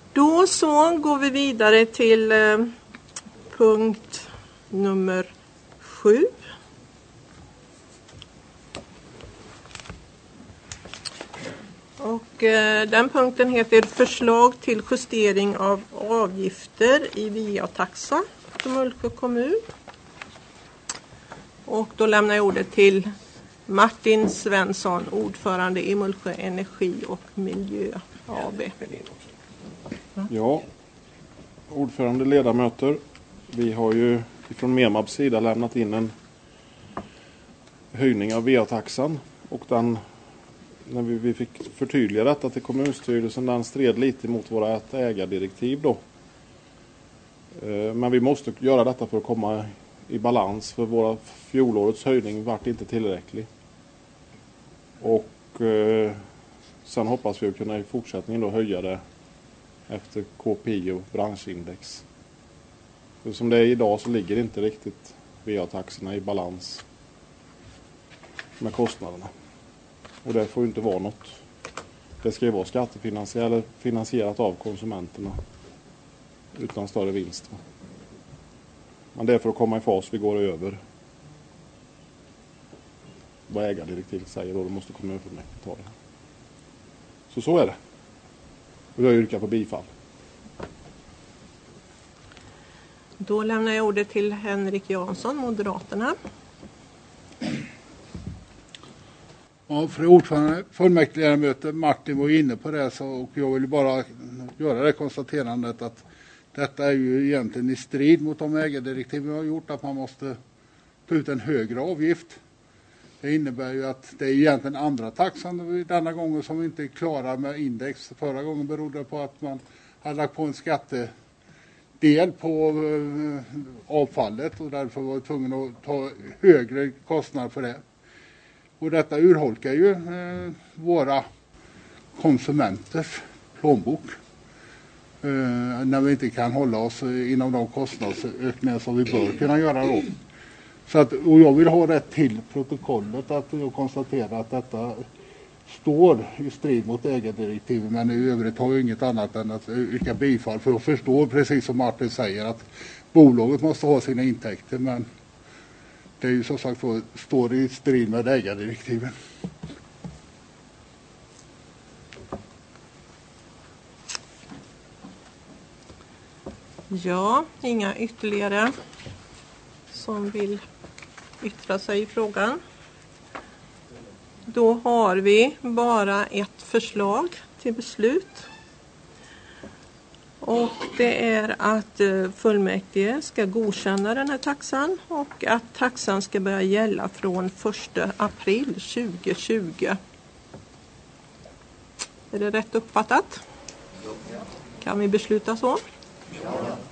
Då så går vi vidare till punkt nummer 7. Och den punkten heter förslag till justering av avgifter i VA-taxa för Mullsjö kommun. Och då lämnar jag ordet till Martin Svensson, ordförande i Mullsjö Energi och Miljö AB. Ja, ordförande, ledamöter, vi har ju från MEMABs sida lämnat in en höjning av VA-taxan, och den, när vi fick förtydliga detta till kommunstyrelsen, den stred lite mot våra ägardirektiv då. Men vi måste göra detta för att komma i balans, för våra fjolårets höjning vart inte tillräcklig. Och sen hoppas vi att kunna i fortsättningen då höja det efter KPI och branschindex. För som det är idag så ligger inte riktigt VA-taxorna i balans med kostnaderna. Och det får ju inte vara något. Det ska ju vara skattefinansierat av konsumenterna utan större vinst. Men det är för att komma i fas vi går över vad ägardirektivet säger, och då måste kommunfullmäktige ta det. Så är det. Och jag yrkar på bifall. Då lämnar jag ordet till Henrik Jansson, Moderaterna. Ja, fru ordförande, fullmäktigeledamöter, Martin var inne på det, och jag vill bara göra det konstaterandet att detta är ju egentligen i strid mot de ägardirektiv vi har gjort, att man måste ta ut en högre avgift. Det innebär ju att det är egentligen andra taxan denna gången som inte är klara med index. Förra gången berodde det på att man hade lagt på en skattedel på avfallet, och därför var tvungen att ta högre kostnader för det. Och detta urholkar ju våra konsumenters plånbok när vi inte kan hålla oss inom de kostnadsökningar som vi bör kunna göra då. Så att, och jag vill ha rätt till protokollet att jag konstaterar att detta står i strid mot ägardirektivet, men i övrigt har jag inget annat än att yrka bifall, för jag förstår precis som Martin säger att bolaget måste ha sina intäkter, men det är ju som sagt står i strid med ägardirektiven. Ja, inga ytterligare som vill yttra sig i frågan. Då har vi bara ett förslag till beslut. Och det är att fullmäktige ska godkänna den här taxan och att taxan ska börja gälla från 1 april 2020. Är det rätt uppfattat? Kan vi besluta så? Ja.